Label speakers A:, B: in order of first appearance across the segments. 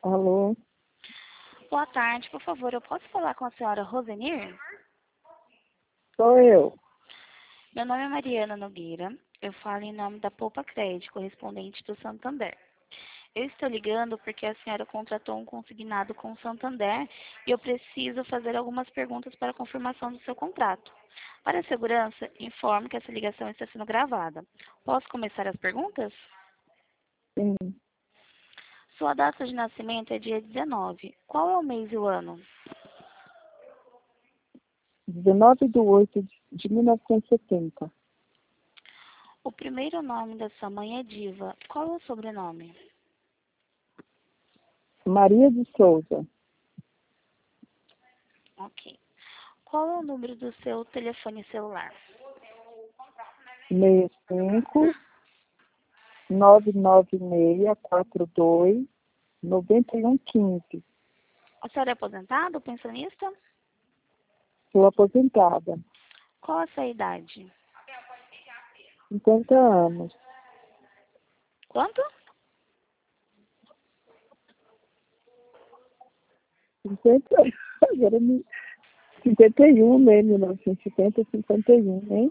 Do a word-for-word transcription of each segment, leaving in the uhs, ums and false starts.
A: Alô?
B: Boa tarde, por favor, eu posso falar com a senhora Rosenir?
A: Sou eu.
B: Meu nome é Mariana Nogueira, eu falo em nome da Poupa Crédito, correspondente do Santander. Eu estou ligando porque a senhora contratou um consignado com o Santander e eu preciso fazer algumas perguntas para confirmação do seu contrato. Para a segurança, informo que essa ligação está sendo gravada. Posso começar as perguntas?
A: Sim.
B: Sua data de nascimento é dia dezenove. Qual é o mês e o ano?
A: dezenove de oito de mil novecentos e setenta.
B: O primeiro nome da sua mãe é Diva. Qual é o sobrenome?
A: Maria de Souza.
B: Ok. Qual é o número do seu telefone celular?
A: sessenta e cinco, nove nove seis, quatro dois, nove um um cinco.
B: A senhora é aposentada ou pensionista?
A: Sou aposentada.
B: Qual a sua idade?
A: cinquenta anos.
B: Quanto?
A: cinquenta, agora me... cinquenta e um, né? mil novecentos e setenta, cinquenta e um, né?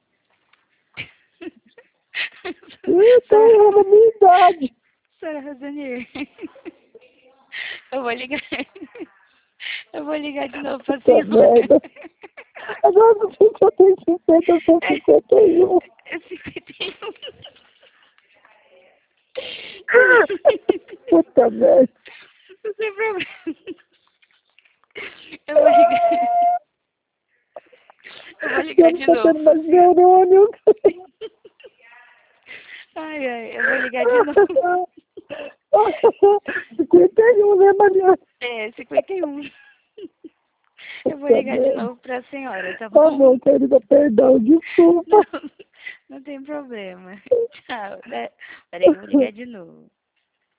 A: Eu tô errando a minha idade.
B: Senhora Rosanir, eu vou ligar. Eu vou ligar de novo pra
A: Puta
B: senhora.
A: merda. Agora não sei se eu tenho cinquenta, eu sou cinquenta e um.
B: É cinquenta e um.
A: Puta merda.
B: Não tem problema. Eu vou ligar. Eu vou ligar
A: Eu não
B: de
A: tô
B: novo
A: tendo
B: pra
A: mais
B: senhora.
A: neurônio.
B: Ai, ai, eu vou ligar de novo.
A: cinquenta e um, né, Mariana?
B: É, cinquenta e um. Eu vou
A: Puta
B: ligar de
A: merda.
B: novo pra senhora, tá
A: Tá
B: bom?
A: bom, querida, perdão, desculpa.
B: Não, não tem problema. Tchau. Né? Peraí que eu vou ligar de novo.